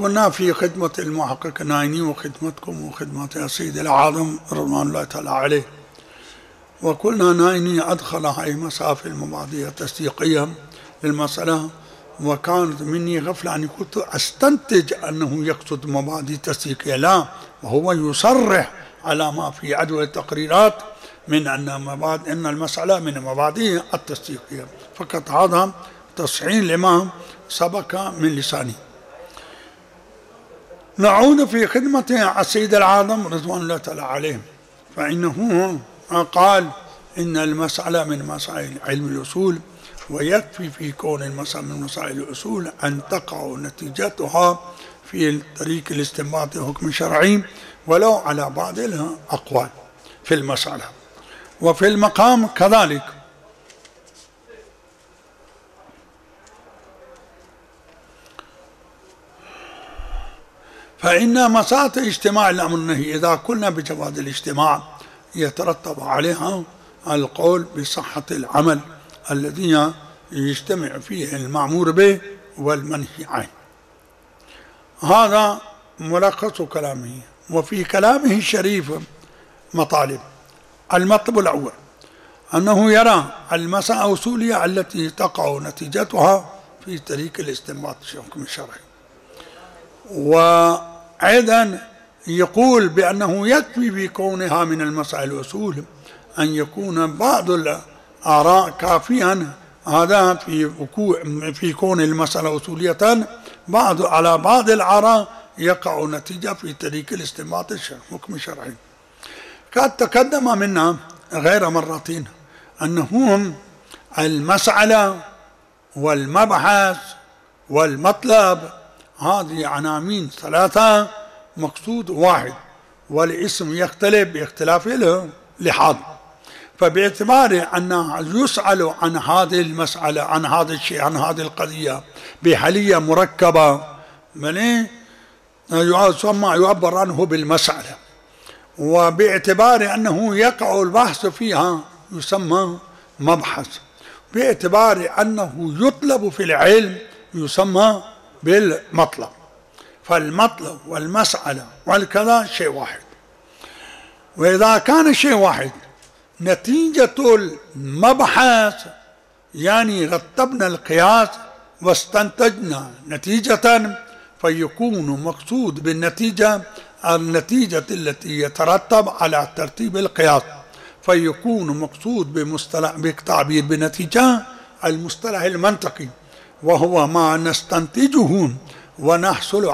كنا في خدمة المحقق النايني وخدمتكم وخدمة السيد العاظم رضوان الله تعالى عليه، وقلنا نايني أدخل هاي مسافة المبادئ التصديقية للمسألة، وكانت مني غفلة أني كنت أستنتج أنه يقصد مبادئ تصديقية، لا، وهو يصرح على ما في عدوى التقريرات من أن المسألة من مبادئ التصديقية، فقط هذا تصحيح لما سبق من لساني. نعود في خدمة السيد العاظم رضوان الله تعالى عليه، فإنه قال إن المسألة من مسائل علم الأصول، ويكفي في كون المسألة من مسائل الأصول أن تقع نتيجتها في طريق الاستنباط حكم شرعي ولو على بعض الأقوال في المسألة، وفي المقام كذلك. فإن مسألة اجتماع الأمر والنهي إذا قلنا بجواز الاجتماع يترتب عليها القول بصحة العمل الذي يجتمع فيه المأمور به والمنهي عنه. هذا ملخص كلامه. وفي كلامه الشريف مطالب. المطلب الأول أنه يرى المسألة الأصولية التي تقع نتيجتها في طريق الاستنباط الحكم الشرعي، وأيضا يقول بأنه يكفي بكونها من المسائل الأصول أن يكون بعض الآراء كافيا، هذا في كون المسألة أصولية على بعض الآراء يقع نتيجة في طريق الاستنباط الحكم الشرعي. قد تقدم منا غير مرتين أنهم المسألة والمبحث والمطلب هذه عناوين ثلاثة مقصود واحد، والاسم يختلف باختلاف اللحاظ، فباعتبار أنه يسأل عن هذه المسألة، عن هذا الشيء، عن هذه القضية بحالية مركبة ثم يعبر عنه بالمسألة، وباعتبار أنه يقع البحث فيها يسمى مبحث، باعتبار أنه يطلب في العلم يسمى بالمطلب. فالمطلب والمسألة والكذا شيء واحد، وإذا كان شيء واحد نتيجة المبحث يعني رتبنا القياس واستنتجنا نتيجة، فيكون مقصود بالنتيجة النتيجة التي يترتب على ترتيب القياس، فيكون مقصود بالتعبير بنتيجة المصطلح المنطقي، وهو ما نستنتجه ونحصل